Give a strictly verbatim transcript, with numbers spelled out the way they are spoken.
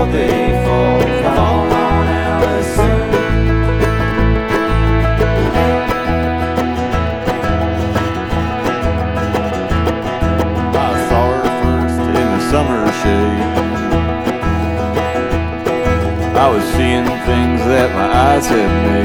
all they fall, fall on Allison. I saw her first in the summer shade. I was seeing things that my eyes had made.